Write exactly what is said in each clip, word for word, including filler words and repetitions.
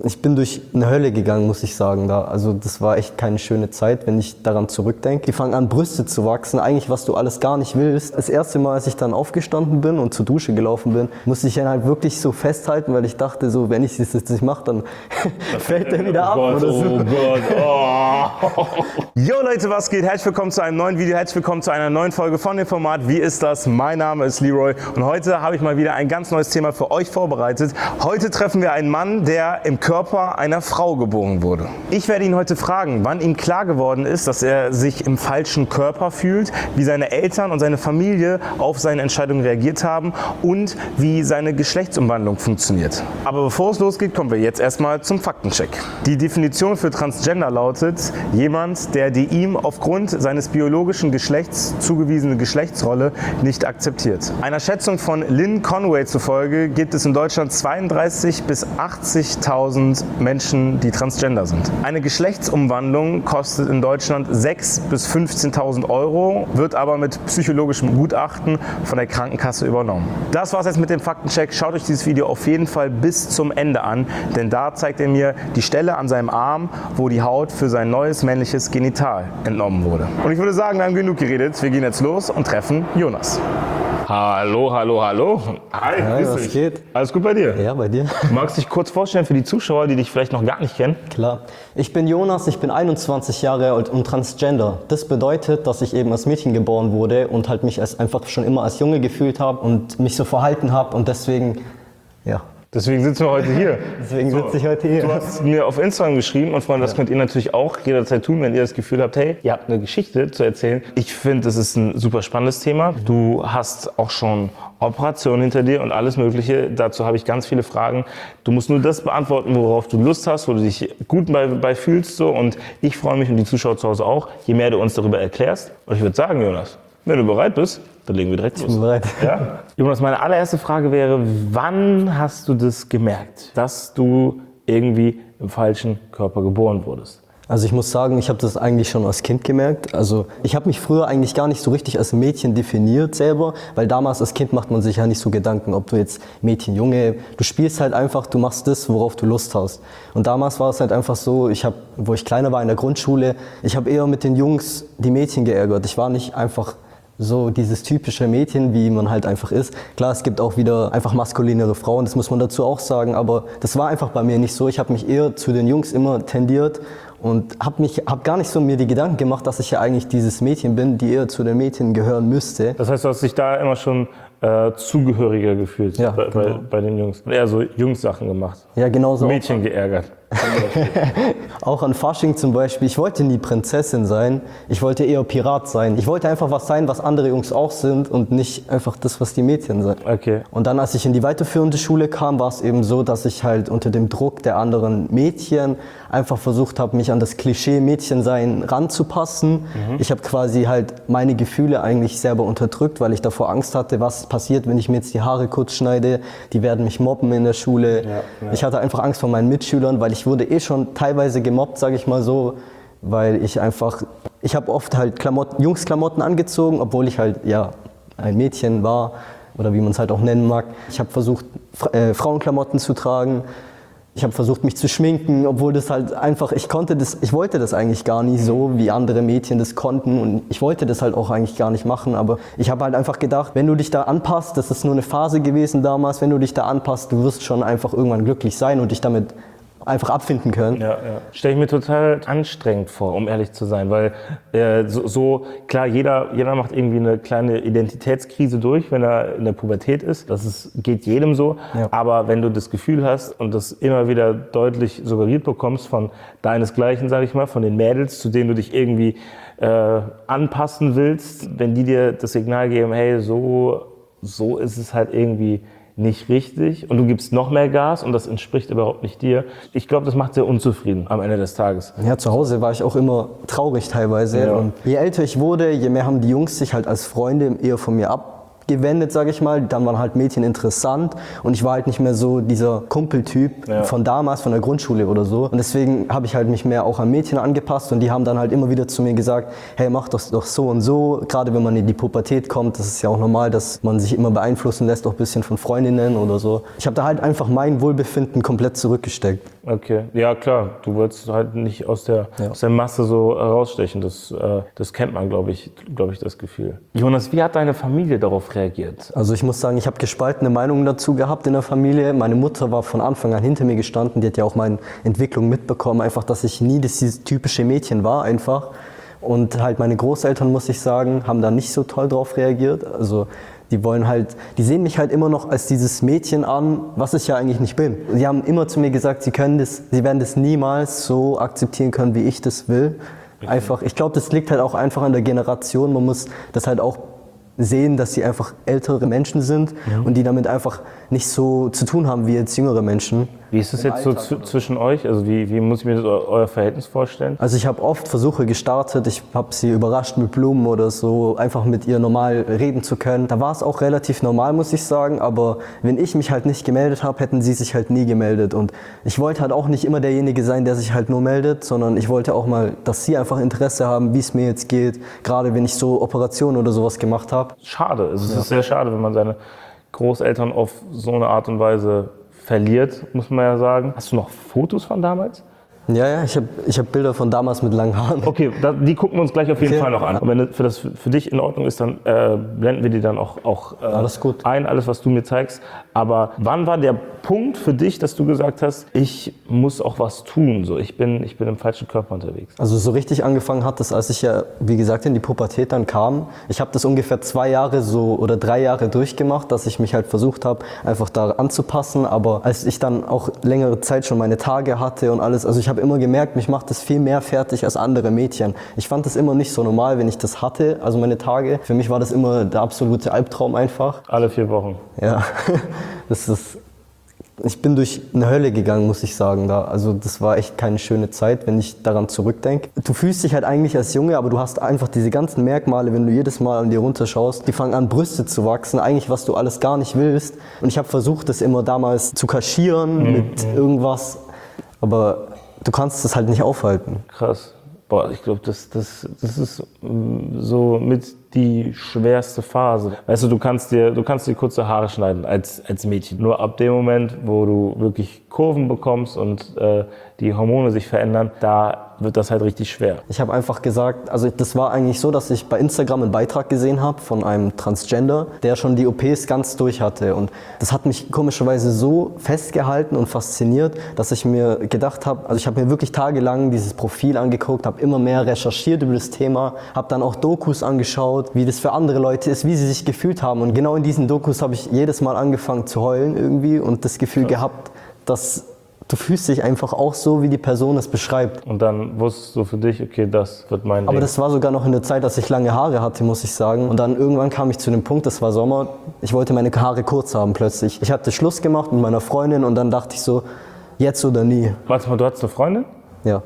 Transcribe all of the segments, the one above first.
Ich bin durch eine Hölle gegangen, muss ich sagen. Da. Also das war echt keine schöne Zeit, wenn ich daran zurückdenke. Die fangen an, Brüste zu wachsen, eigentlich was du alles gar nicht willst. Das erste Mal, als ich dann aufgestanden bin und zur Dusche gelaufen bin, musste ich ihn halt wirklich so festhalten, weil ich dachte, so, wenn ich das jetzt nicht mache, dann fällt der wieder ab. Oh Gott, oder so. oh Gott, oh. Yo Leute, was geht? Herzlich willkommen zu einem neuen Video, herzlich willkommen zu einer neuen Folge von dem Format Wie ist das? Mein Name ist Leroy und heute habe ich mal wieder ein ganz neues Thema für euch vorbereitet. Heute treffen wir einen Mann, der im Körper einer Frau geboren wurde. Ich werde ihn heute fragen, wann ihm klar geworden ist, dass er sich im falschen Körper fühlt, wie seine Eltern und seine Familie auf seine Entscheidung reagiert haben und wie seine Geschlechtsumwandlung funktioniert. Aber bevor es losgeht, kommen wir jetzt erstmal zum Faktencheck. Die Definition für Transgender lautet: jemand, der die ihm aufgrund seines biologischen Geschlechts zugewiesene Geschlechtsrolle nicht akzeptiert. Einer Schätzung von Lynn Conway zufolge gibt es in Deutschland zweiunddreißigtausend bis achtzigtausend Menschen, die transgender sind. Eine Geschlechtsumwandlung kostet in Deutschland sechstausend bis fünfzehntausend Euro, wird aber mit psychologischem Gutachten von der Krankenkasse übernommen. Das war's jetzt mit dem Faktencheck. Schaut euch dieses Video auf jeden Fall bis zum Ende an, denn da zeigt er mir die Stelle an seinem Arm, wo die Haut für sein neues männliches Genital entnommen wurde. Und ich würde sagen, wir haben genug geredet. Wir gehen jetzt los und treffen Jonas. Hallo, hallo, hallo. Hi, Hi, grüß was dich. geht? Alles gut bei dir? Ja, bei dir? Du magst dich kurz vorstellen für die Zuschauer, die dich vielleicht noch gar nicht kennen? Klar. Ich bin Jonas, ich bin einundzwanzig Jahre alt und transgender. Das bedeutet, dass ich eben als Mädchen geboren wurde und halt mich als einfach schon immer als Junge gefühlt habe und mich so verhalten habe und deswegen, ja. Deswegen sitzen wir heute hier. Deswegen so, sitze ich heute hier. Du hast mir auf Instagram geschrieben und Freunde, das ja. könnt ihr natürlich auch jederzeit tun, wenn ihr das Gefühl habt, hey, ihr habt eine Geschichte zu erzählen. Ich finde, das ist ein super spannendes Thema. Du hast auch schon Operationen hinter dir und alles Mögliche. Dazu habe ich ganz viele Fragen. Du musst nur das beantworten, worauf du Lust hast, wo du dich gut bei, bei fühlst. So. Und ich freue mich und die Zuschauer zu Hause auch, je mehr du uns darüber erklärst. Und ich würde sagen, Jonas, wenn du bereit bist, dann legen wir direkt los. Ich bin bereit. Ja? Jonas, meine allererste Frage wäre, wann hast du das gemerkt, dass du irgendwie im falschen Körper geboren wurdest? Also ich muss sagen, ich habe das eigentlich schon als Kind gemerkt. Also ich habe mich früher eigentlich gar nicht so richtig als Mädchen definiert selber, weil damals als Kind macht man sich ja nicht so Gedanken, ob du jetzt Mädchen, Junge, du spielst halt einfach, du machst das, worauf du Lust hast. Und damals war es halt einfach so, ich habe, wo ich kleiner war in der Grundschule, ich habe eher mit den Jungs die Mädchen geärgert. Ich war nicht einfach so dieses typische Mädchen, wie man halt einfach ist. Klar, es gibt auch wieder einfach maskulinere Frauen, das muss man dazu auch sagen, aber das war einfach bei mir nicht so. Ich habe mich eher zu den Jungs immer tendiert und habe mich, hab gar nicht so mir die Gedanken gemacht, dass ich ja eigentlich dieses Mädchen bin, die eher zu den Mädchen gehören müsste. Das heißt, du hast dich da immer schon äh, zugehöriger gefühlt, ja, bei, genau. bei, bei den Jungs. Und eher so Jungs-Sachen gemacht. Ja, genau so. Mädchen geärgert. Auch an Fasching zum Beispiel, ich wollte nie Prinzessin sein, ich wollte eher Pirat sein. Ich wollte einfach was sein, was andere Jungs auch sind und nicht einfach das, was die Mädchen sind. Okay. Und dann, als ich in die weiterführende Schule kam, war es eben so, dass ich halt unter dem Druck der anderen Mädchen einfach versucht habe, mich an das Klischee Mädchensein ranzupassen. Mhm. Ich habe quasi halt meine Gefühle eigentlich selber unterdrückt, weil ich davor Angst hatte, was passiert, wenn ich mir jetzt die Haare kurz schneide. Die werden mich mobben in der Schule. Ja, ja. Ich hatte einfach Angst vor meinen Mitschülern, weil ich wurde eh schon teilweise gemobbt, sage ich mal so, weil ich einfach, ich habe oft halt Klamotten, Jungsklamotten angezogen, obwohl ich halt ja ein Mädchen war oder wie man es halt auch nennen mag. Ich habe versucht, äh, Frauenklamotten zu tragen. Ich habe versucht, mich zu schminken, obwohl das halt einfach, ich konnte das, ich wollte das eigentlich gar nicht so, wie andere Mädchen das konnten und ich wollte das halt auch eigentlich gar nicht machen, aber ich habe halt einfach gedacht, wenn du dich da anpasst, das ist nur eine Phase gewesen damals, wenn du dich da anpasst, du wirst schon einfach irgendwann glücklich sein und dich damit einfach abfinden können. Ja, ja. Stelle ich mir total anstrengend vor, um ehrlich zu sein, weil äh, so, so, klar, jeder, jeder macht irgendwie eine kleine Identitätskrise durch, wenn er in der Pubertät ist. Das ist, geht jedem so. Ja. Aber wenn du das Gefühl hast und das immer wieder deutlich suggeriert bekommst von deinesgleichen, sage ich mal, von den Mädels, zu denen du dich irgendwie äh, anpassen willst, wenn die dir das Signal geben, hey, so, so ist es halt irgendwie nicht richtig und du gibst noch mehr Gas und das entspricht überhaupt nicht dir. Ich glaube, das macht sehr unzufrieden am Ende des Tages. Ja, zu Hause war ich auch immer traurig teilweise. Ja. Und je älter ich wurde, je mehr haben die Jungs sich halt als Freunde eher von mir ab gewendet, sage ich mal. Dann waren halt Mädchen interessant und ich war halt nicht mehr so dieser Kumpeltyp ja. von damals, von der Grundschule oder so. Und deswegen habe ich halt mich mehr auch an Mädchen angepasst und die haben dann halt immer wieder zu mir gesagt, hey, mach das doch so und so. Gerade wenn man in die Pubertät kommt, das ist ja auch normal, dass man sich immer beeinflussen lässt, auch ein bisschen von Freundinnen oder so. Ich habe da halt einfach mein Wohlbefinden komplett zurückgesteckt. Okay, ja klar, du wolltest halt nicht aus der, Ja. aus der Masse so rausstechen, das, äh, das kennt man, glaube ich, glaube ich, das Gefühl. Jonas, wie hat deine Familie darauf reagiert? Also ich muss sagen, ich habe gespaltene Meinungen dazu gehabt in der Familie. Meine Mutter war von Anfang an hinter mir gestanden, die hat ja auch meine Entwicklung mitbekommen, einfach, dass ich nie das dieses typische Mädchen war einfach. Und halt meine Großeltern, muss ich sagen, haben da nicht so toll drauf reagiert. Also die wollen halt, die sehen mich halt immer noch als dieses Mädchen an, was ich ja eigentlich nicht bin. Sie haben immer zu mir gesagt, sie können das, sie werden das niemals so akzeptieren können, wie ich das will. Einfach, ich glaube, das liegt halt auch einfach an der Generation. Man muss das halt auch sehen, dass sie einfach ältere Menschen sind ja. und die damit einfach nicht so zu tun haben wie jetzt jüngere Menschen. Wie ist es jetzt so zu, zwischen euch? Also wie, wie muss ich mir das, euer Verhältnis vorstellen? Also ich habe oft Versuche gestartet, ich habe sie überrascht mit Blumen oder so, einfach mit ihr normal reden zu können. Da war es auch relativ normal, muss ich sagen, aber wenn ich mich halt nicht gemeldet habe, hätten sie sich halt nie gemeldet. Und ich wollte halt auch nicht immer derjenige sein, der sich halt nur meldet, sondern ich wollte auch mal, dass sie einfach Interesse haben, wie es mir jetzt geht, gerade wenn ich so Operationen oder sowas gemacht habe. Schade, es ist ja. sehr schade, wenn man seine Großeltern auf so eine Art und Weise verliert, muss man ja sagen. Hast du noch Fotos von damals? Ja, ja, ich habe ich hab Bilder von damals mit langen Haaren. Okay, da, die gucken wir uns gleich auf jeden okay. Fall noch an. Und wenn das für, das für dich in Ordnung ist, dann äh, blenden wir die dann auch, auch äh, alles gut. ein, alles was du mir zeigst. Aber wann war der Punkt für dich, dass du gesagt hast, ich muss auch was tun, so ich bin, ich bin im falschen Körper unterwegs? Also so richtig angefangen hat das, als ich ja, wie gesagt, in die Pubertät dann kam. Ich habe das ungefähr zwei Jahre so oder drei Jahre durchgemacht, dass ich mich halt versucht habe, einfach da anzupassen. Aber als ich dann auch längere Zeit schon meine Tage hatte und alles, also ich habe immer gemerkt, mich macht das viel mehr fertig als andere Mädchen. Ich fand das immer nicht so normal, wenn ich das hatte, also meine Tage. Für mich war das immer der absolute Albtraum einfach. Alle vier Wochen? Ja, das ist... Ich bin durch eine Hölle gegangen, muss ich sagen. Da. Also das war echt keine schöne Zeit, wenn ich daran zurückdenke. Du fühlst dich halt eigentlich als Junge, aber du hast einfach diese ganzen Merkmale, wenn du jedes Mal an dir runterschaust. Die fangen an, Brüste zu wachsen, eigentlich was du alles gar nicht willst. Und ich habe versucht, das immer damals zu kaschieren mhm. mit irgendwas, aber du kannst das halt nicht aufhalten. Krass. Boah, ich glaube, das, das, das ist so mit die schwerste Phase. Weißt du, du kannst dir, du kannst dir kurze Haare schneiden als, als Mädchen. Nur ab dem Moment, wo du wirklich Kurven bekommst und äh, die Hormone sich verändern, da wird das halt richtig schwer. Ich habe einfach gesagt, also das war eigentlich so, dass ich bei Instagram einen Beitrag gesehen habe von einem Transgender, der schon die O Ps ganz durch hatte. Und das hat mich komischerweise so festgehalten und fasziniert, dass ich mir gedacht habe, also ich habe mir wirklich tagelang dieses Profil angeguckt, habe immer mehr recherchiert über das Thema, habe dann auch Dokus angeschaut, wie das für andere Leute ist, wie sie sich gefühlt haben. Und genau in diesen Dokus habe ich jedes Mal angefangen zu heulen irgendwie und das Gefühl Krass. gehabt, dass du fühlst dich einfach auch so, wie die Person es beschreibt. Und dann wusstest du für dich, okay, das wird mein Ding. Aber das war sogar noch in der Zeit, dass ich lange Haare hatte, muss ich sagen. Und dann irgendwann kam ich zu dem Punkt, das war Sommer, ich wollte meine Haare kurz haben plötzlich. Ich hatte Schluss gemacht mit meiner Freundin und dann dachte ich so, jetzt oder nie. Warte mal, du hattest eine Freundin? Ja.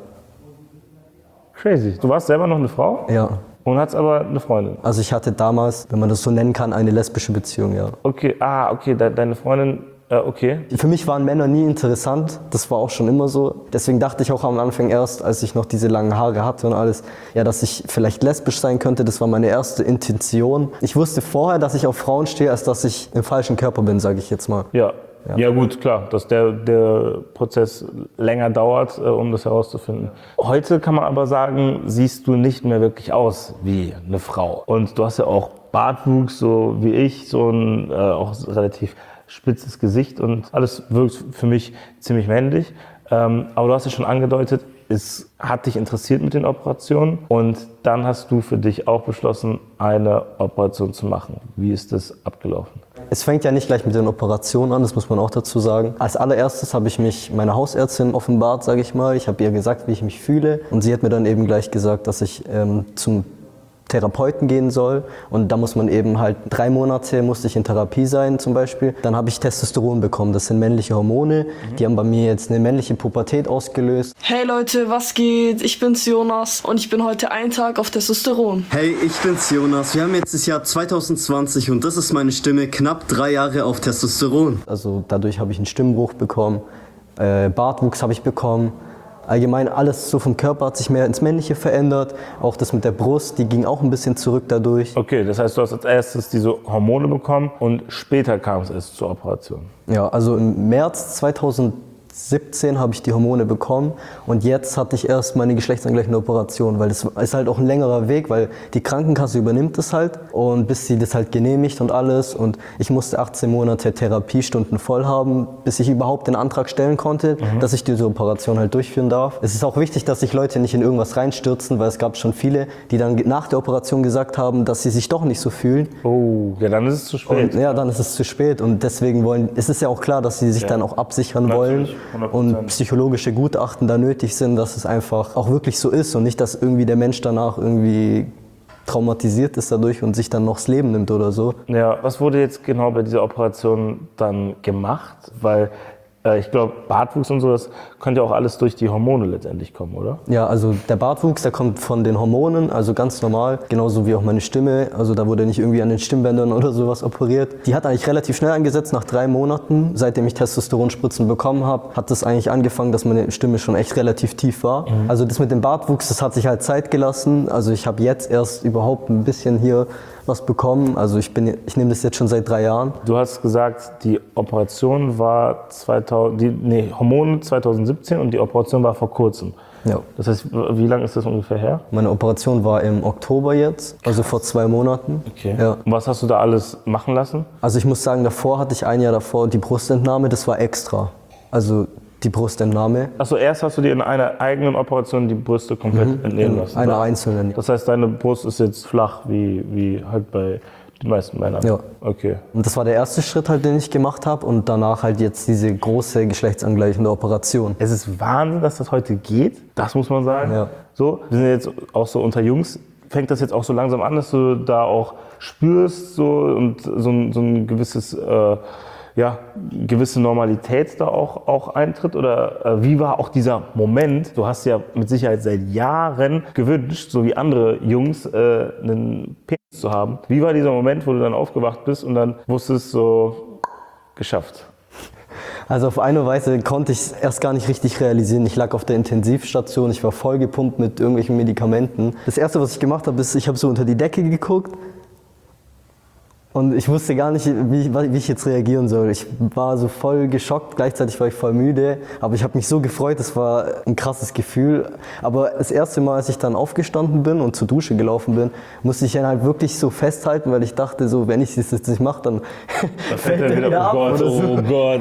Crazy. Du warst selber noch eine Frau? Ja. Und hattest aber eine Freundin? Also ich hatte damals, wenn man das so nennen kann, eine lesbische Beziehung, ja. Okay, ah, okay, de- deine Freundin... Okay. Für mich waren Männer nie interessant, das war auch schon immer so. Deswegen dachte ich auch am Anfang erst, als ich noch diese langen Haare hatte und alles, ja, dass ich vielleicht lesbisch sein könnte, das war meine erste Intention. Ich wusste vorher, dass ich auf Frauen stehe, als dass ich im falschen Körper bin, sage ich jetzt mal. Ja. Ja. ja gut, klar, dass der, der Prozess länger dauert, äh, um das herauszufinden. Heute kann man aber sagen, siehst du nicht mehr wirklich aus wie eine Frau. Und du hast ja auch Bartwuchs, so wie ich, so ein äh, auch relativ spitzes Gesicht und alles wirkt für mich ziemlich männlich. Ähm, aber du hast ja schon angedeutet, es hat dich interessiert mit den Operationen und dann hast du für dich auch beschlossen, eine Operation zu machen. Wie ist das abgelaufen? Es fängt ja nicht gleich mit den Operationen an, das muss man auch dazu sagen. Als allererstes habe ich mich meiner Hausärztin offenbart, sage ich mal. Ich habe ihr gesagt, wie ich mich fühle und sie hat mir dann eben gleich gesagt, dass ich ähm, zum Therapeuten gehen soll und da muss man eben halt drei Monate musste ich in Therapie sein zum Beispiel. Dann habe ich Testosteron bekommen, das sind männliche Hormone, mhm. die haben bei mir jetzt eine männliche Pubertät ausgelöst. Hey Leute, was geht? Ich bin's Jonas und ich bin heute einen Tag auf Testosteron. Hey, ich bin's Jonas, wir haben jetzt das Jahr zwanzig zwanzig und das ist meine Stimme, knapp drei Jahre auf Testosteron. Also dadurch habe ich einen Stimmbruch bekommen, äh, Bartwuchs habe ich bekommen. Allgemein alles so vom Körper hat sich mehr ins Männliche verändert. Auch das mit der Brust, die ging auch ein bisschen zurück dadurch. Okay, das heißt, du hast als erstes diese Hormone bekommen und später kam es erst zur Operation. Ja, also im März zweitausendsiebzehn siebzehn habe ich die Hormone bekommen und jetzt hatte ich erst meine geschlechtsangleichende Operation, weil das ist halt auch ein längerer Weg, weil die Krankenkasse übernimmt das halt und bis sie das halt genehmigt und alles und ich musste achtzehn Monate Therapiestunden voll haben, bis ich überhaupt den Antrag stellen konnte, mhm. dass ich diese Operation halt durchführen darf. Es ist auch wichtig, dass sich Leute nicht in irgendwas reinstürzen, weil es gab schon viele, die dann nach der Operation gesagt haben, dass sie sich doch nicht so fühlen. Oh, ja, dann ist es zu spät. Und, ja, dann ist es zu spät und deswegen wollen, es ist ja auch klar, dass sie sich ja. dann auch absichern Natürlich. wollen. hundert Prozent. Und psychologische Gutachten da nötig sind, dass es einfach auch wirklich so ist und nicht, dass irgendwie der Mensch danach irgendwie traumatisiert ist dadurch und sich dann noch das Leben nimmt oder so. Ja, was wurde jetzt genau bei dieser Operation dann gemacht? Weil äh, ich glaube, Bartwuchs und so, das könnte ja auch alles durch die Hormone letztendlich kommen, oder? Ja, also der Bartwuchs, der kommt von den Hormonen, also ganz normal, genauso wie auch meine Stimme. Also da wurde nicht irgendwie an den Stimmbändern oder sowas operiert. Die hat eigentlich relativ schnell eingesetzt, nach drei Monaten, seitdem ich Testosteronspritzen bekommen habe, hat das eigentlich angefangen, dass meine Stimme schon echt relativ tief war. Mhm. Also das mit dem Bartwuchs, das hat sich halt Zeit gelassen. Also ich habe jetzt erst überhaupt ein bisschen hier was bekommen. Also ich, bin, ich nehme das jetzt schon seit drei Jahren. Du hast gesagt, die Operation war zweitausend, die, nee, Hormone zweitausendsiebzehn und die Operation war vor kurzem. Ja. Das heißt, wie lange ist das ungefähr her? Meine Operation war im Oktober jetzt, also vor zwei Monaten. Okay. Ja. Und was hast du da alles machen lassen? Also ich muss sagen, davor hatte ich ein Jahr davor die Brustentnahme, das war extra. Also die Brustentnahme. Achso, erst hast du dir in einer eigenen Operation die Brüste komplett mhm, entnehmen lassen? Eine oder? einzelne. Das heißt, deine Brust ist jetzt flach, wie, wie halt bei den meisten Männern? Ja. Okay. Und das war der erste Schritt halt, den ich gemacht habe und danach halt jetzt diese große geschlechtsangleichende Operation. Es ist Wahnsinn, dass das heute geht, das muss man sagen. Ja. So, wir sind jetzt auch so unter Jungs. Fängt das jetzt auch so langsam an, dass du da auch spürst so, und so ein, so ein gewisses... Äh, ja, gewisse Normalität da auch, auch eintritt? Oder äh, wie war auch dieser Moment? Du hast ja mit Sicherheit seit Jahren gewünscht, so wie andere Jungs, äh, einen Penis zu haben. Wie war dieser Moment, wo du dann aufgewacht bist und dann wusstest, so, geschafft? Also auf eine Weise konnte ich es erst gar nicht richtig realisieren. Ich lag auf der Intensivstation, ich war vollgepumpt mit irgendwelchen Medikamenten. Das Erste, was ich gemacht habe, ist, ich habe so unter die Decke geguckt. Und ich wusste gar nicht, wie, wie ich jetzt reagieren soll. Ich war so voll geschockt, gleichzeitig war ich voll müde. Aber ich habe mich so gefreut, das war ein krasses Gefühl. Aber das erste Mal, als ich dann aufgestanden bin und zur Dusche gelaufen bin, musste ich dann halt wirklich so festhalten, weil ich dachte, so, wenn ich das jetzt nicht mache, dann da fällt er wieder, wieder oh Gott, so. oh Gott,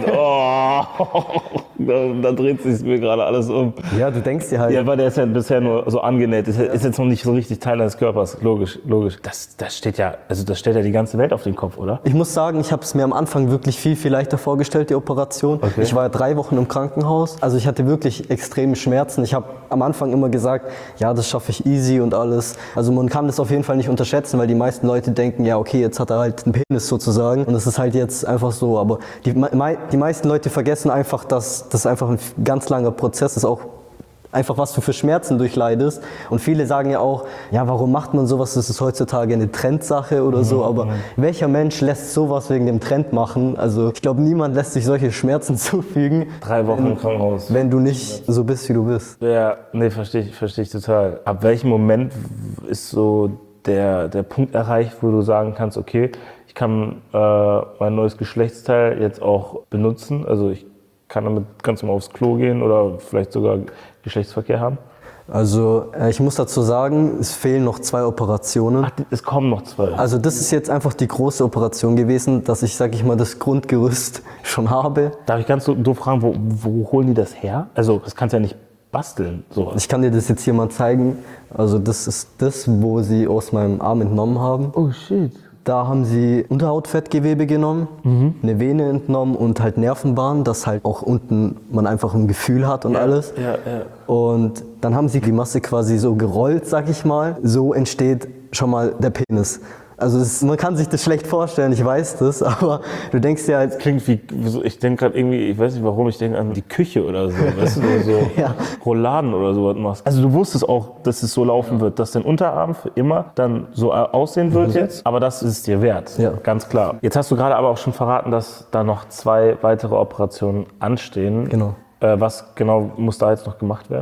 oh. da, da dreht sich mir gerade alles um. Ja, du denkst dir halt. Ja, weil der ist ja bisher nur so angenäht, ist, ist jetzt noch nicht so richtig Teil deines Körpers, logisch, logisch. Das, das steht ja, also das stellt ja die ganze Welt auf den Kopf, oder? Ich muss sagen, ich habe es mir am Anfang wirklich viel, viel leichter vorgestellt, die Operation. Okay. Ich war drei Wochen im Krankenhaus, also ich hatte wirklich extreme Schmerzen. Ich habe am Anfang immer gesagt, ja, das schaffe ich easy und alles. Also man kann das auf jeden Fall nicht unterschätzen, weil die meisten Leute denken, ja okay, jetzt hat er halt einen Penis sozusagen und das ist halt jetzt einfach so. Aber die, die meisten Leute vergessen einfach, dass das einfach ein ganz langer Prozess ist, auch einfach was du für Schmerzen durchleidest. Und viele sagen ja auch, ja, warum macht man sowas? Das ist heutzutage eine Trendsache oder so. Aber mhm. welcher Mensch lässt sowas wegen dem Trend machen? Also ich glaube, niemand lässt sich solche Schmerzen zufügen. Drei Wochen wenn, im Krankenhaus. Wenn du nicht so bist, wie du bist. Ja, nee, verstehe ich, verstehe ich total. Ab welchem Moment ist so der, der Punkt erreicht, wo du sagen kannst, okay, ich kann äh, mein neues Geschlechtsteil jetzt auch benutzen? Also ich kann damit ganz normal aufs Klo gehen oder vielleicht sogar Geschlechtsverkehr haben? Also äh, ich muss dazu sagen, es fehlen noch zwei Operationen. Ach, es kommen noch zwei? Also das ist jetzt einfach die große Operation gewesen, dass ich, sag ich mal, das Grundgerüst schon habe. Darf ich ganz so doof fragen, wo, wo holen die das her? Also das kannst du ja nicht basteln, sowas. Ich kann dir das jetzt hier mal zeigen. Also das ist das, wo sie aus meinem Arm entnommen haben. Oh shit. Da haben sie Unterhautfettgewebe genommen, mhm. eine Vene entnommen und halt Nervenbahn, dass halt auch unten man einfach ein Gefühl hat und ja, alles. Ja, ja. Und dann haben sie die Masse quasi so gerollt, sag ich mal. So entsteht schon mal der Penis. Also das, man kann sich das schlecht vorstellen, ich weiß das, aber du denkst ja halt... Klingt wie, ich denke gerade irgendwie, ich weiß nicht warum, ich denke an die Küche oder so, weißt du, so ja. Rouladen oder so was machst. Also du wusstest auch, dass es so laufen ja. wird, dass dein Unterarm für immer dann so aussehen wird mhm. jetzt, aber das ist dir wert, ja. ganz klar. Jetzt hast du gerade aber auch schon verraten, dass da noch zwei weitere Operationen anstehen. Genau. Äh, was genau muss da jetzt noch gemacht werden?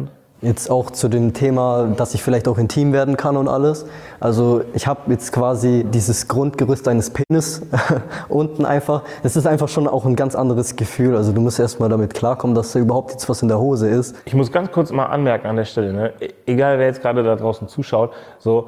Jetzt auch zu dem Thema, dass ich vielleicht auch intim werden kann und alles. Also ich habe jetzt quasi dieses Grundgerüst eines Penis unten einfach. Das ist einfach schon auch ein ganz anderes Gefühl. Also du musst erstmal damit klarkommen, dass da überhaupt jetzt was in der Hose ist. Ich muss ganz kurz mal anmerken an der Stelle, ne? Egal wer jetzt gerade da draußen zuschaut, so,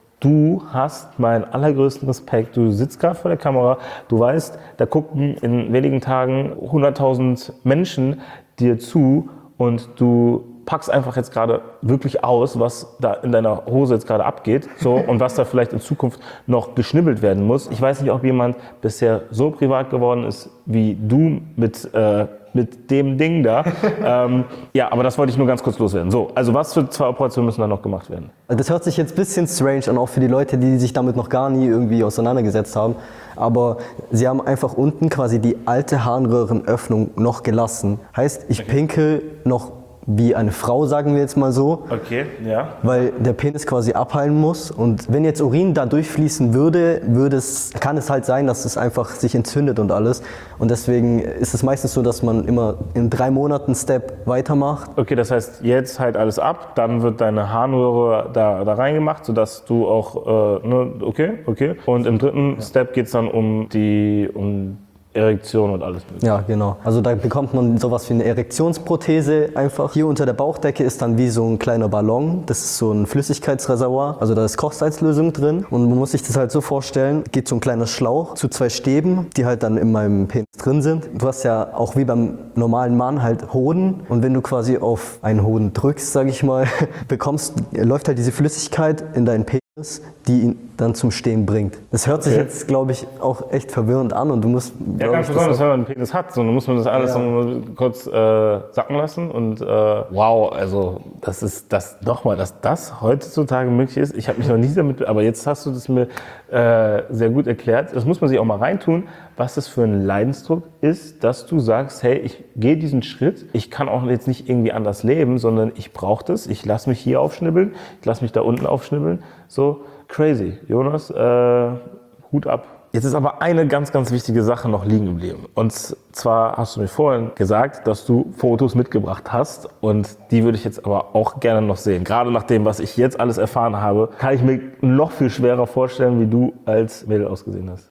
du hast meinen allergrößten Respekt. Du sitzt gerade vor der Kamera, du weißt, da gucken in wenigen Tagen hunderttausend Menschen dir zu und du packst einfach jetzt gerade wirklich aus, was da in deiner Hose jetzt gerade abgeht, so, und was da vielleicht in Zukunft noch geschnibbelt werden muss. Ich weiß nicht, ob jemand bisher so privat geworden ist wie du mit, äh, mit dem Ding da. ähm, ja, aber das wollte ich nur ganz kurz loswerden. So, also was für zwei Operationen müssen da noch gemacht werden? Das hört sich jetzt ein bisschen strange an, auch für die Leute, die sich damit noch gar nie irgendwie auseinandergesetzt haben. Aber sie haben einfach unten quasi die alte Harnröhrenöffnung noch gelassen. Heißt, ich pinkel noch wie eine Frau, sagen wir jetzt mal so. Okay, ja. Weil der Penis quasi abheilen muss. Und wenn jetzt Urin da durchfließen würde, würde es, kann es halt sein, dass es einfach sich entzündet und alles. Und deswegen ist es meistens so, dass man immer in drei Monaten Step weitermacht. Okay, das heißt, jetzt halt alles ab, dann wird deine Harnröhre da, da reingemacht, sodass du auch, äh, ne, okay, okay. Und im dritten Step geht es dann um die, um Erektion und alles mögliche. Ja, genau. Also da bekommt man sowas wie eine Erektionsprothese einfach. Hier unter der Bauchdecke ist dann wie so ein kleiner Ballon. Das ist so ein Flüssigkeitsreservoir. Also da ist Kochsalzlösung drin. Und man muss sich das halt so vorstellen, geht so ein kleiner Schlauch zu zwei Stäben, die halt dann in meinem Penis drin sind. Du hast ja auch wie beim normalen Mann halt Hoden. Und wenn du quasi auf einen Hoden drückst, sag ich mal, bekommst, läuft halt diese Flüssigkeit in deinen Penis, die ihn dann zum Stehen bringt. Das hört sich Okay. jetzt, glaube ich, auch echt verwirrend an und du musst... Ja, ganz besonders, wenn man einen Penis hat, so, dann muss man das alles Ja. noch kurz äh, sacken lassen und äh, wow, also das ist das nochmal, dass das heutzutage möglich ist. Ich habe mich noch nie damit, aber jetzt hast du das mir äh, sehr gut erklärt. Das muss man sich auch mal reintun, was das für ein Leidensdruck ist, dass du sagst, hey, ich gehe diesen Schritt, ich kann auch jetzt nicht irgendwie anders leben, sondern ich brauche das, ich lasse mich hier aufschnibbeln, ich lasse mich da unten aufschnibbeln, so crazy. Jonas, äh, Hut ab. Jetzt ist aber eine ganz, ganz wichtige Sache noch liegen geblieben. Und zwar hast du mir vorhin gesagt, dass du Fotos mitgebracht hast und die würde ich jetzt aber auch gerne noch sehen. Gerade nach dem, was ich jetzt alles erfahren habe, kann ich mir noch viel schwerer vorstellen, wie du als Mädel ausgesehen hast.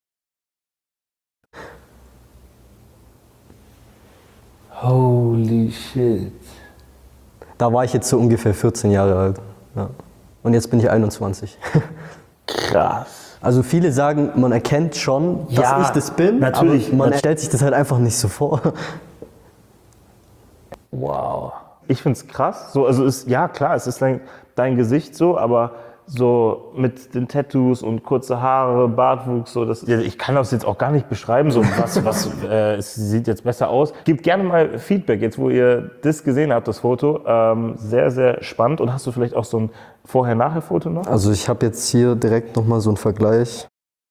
Holy shit. Da war ich jetzt so ungefähr vierzehn Jahre alt. Ja. Und jetzt bin ich einundzwanzig. Krass. Also viele sagen, man erkennt schon, dass Ja, ich das bin, natürlich. aber man Nat- stellt sich das halt einfach nicht so vor. Wow. Ich find's krass. So, also ist, ja klar, es ist dein, dein Gesicht so, aber so mit den Tattoos und kurze Haare, Bartwuchs, so das. Ich kann das jetzt auch gar nicht beschreiben, so was, was äh, es sieht jetzt besser aus. Gebt gerne mal Feedback, jetzt wo ihr das gesehen habt, das Foto. Ähm, sehr, sehr spannend. Und hast du vielleicht auch so ein Vorher-Nachher-Foto noch? Also ich habe jetzt hier direkt nochmal so einen Vergleich.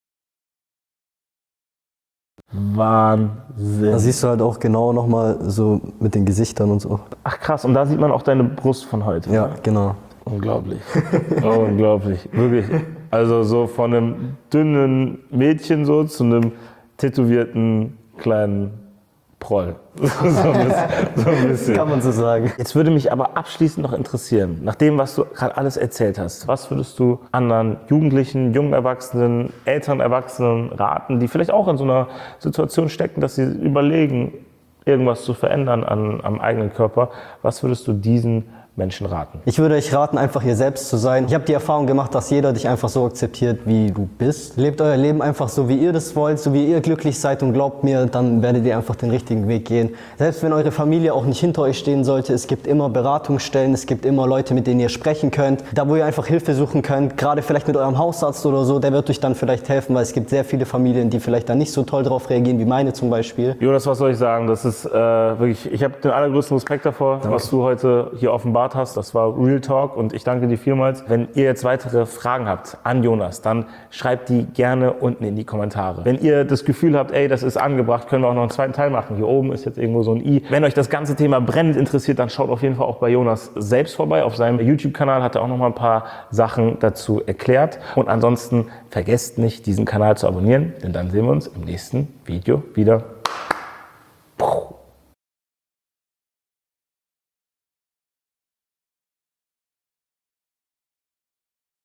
Wahnsinn. Da siehst du halt auch genau nochmal so mit den Gesichtern und so. Ach krass, und da sieht man auch deine Brust von heute. Ja, genau. Unglaublich. Unglaublich. Wirklich. Also so von einem dünnen Mädchen so zu einem tätowierten kleinen Proll. So ein bisschen. So ein bisschen. Kann man so sagen. Jetzt würde mich aber abschließend noch interessieren, nach dem, was du gerade alles erzählt hast, was würdest du anderen Jugendlichen, jungen Erwachsenen, älteren Erwachsenen raten, die vielleicht auch in so einer Situation stecken, dass sie überlegen, irgendwas zu verändern an, am eigenen Körper? Was würdest du diesen Menschen raten? Ich würde euch raten, einfach ihr selbst zu sein. Ich habe die Erfahrung gemacht, dass jeder dich einfach so akzeptiert, wie du bist. Lebt euer Leben einfach so, wie ihr das wollt, so wie ihr glücklich seid und glaubt mir, dann werdet ihr einfach den richtigen Weg gehen. Selbst wenn eure Familie auch nicht hinter euch stehen sollte, es gibt immer Beratungsstellen, es gibt immer Leute, mit denen ihr sprechen könnt. Da, wo ihr einfach Hilfe suchen könnt, gerade vielleicht mit eurem Hausarzt oder so, der wird euch dann vielleicht helfen, weil es gibt sehr viele Familien, die vielleicht dann nicht so toll drauf reagieren, wie meine zum Beispiel. Jonas, was soll ich sagen? Das ist äh, wirklich, ich habe den allergrößten Respekt davor, Danke. was du heute hier offenbart hast. Das war Real Talk und ich danke dir vielmals. Wenn ihr jetzt weitere Fragen habt an Jonas, dann schreibt die gerne unten in die Kommentare. Wenn ihr das Gefühl habt, ey, das ist angebracht, können wir auch noch einen zweiten Teil machen. Hier oben ist jetzt irgendwo so ein i. Wenn euch das ganze Thema brennend interessiert, dann schaut auf jeden Fall auch bei Jonas selbst vorbei. Auf seinem YouTube-Kanal hat er auch noch mal ein paar Sachen dazu erklärt. Und ansonsten vergesst nicht, diesen Kanal zu abonnieren, denn dann sehen wir uns im nächsten Video wieder.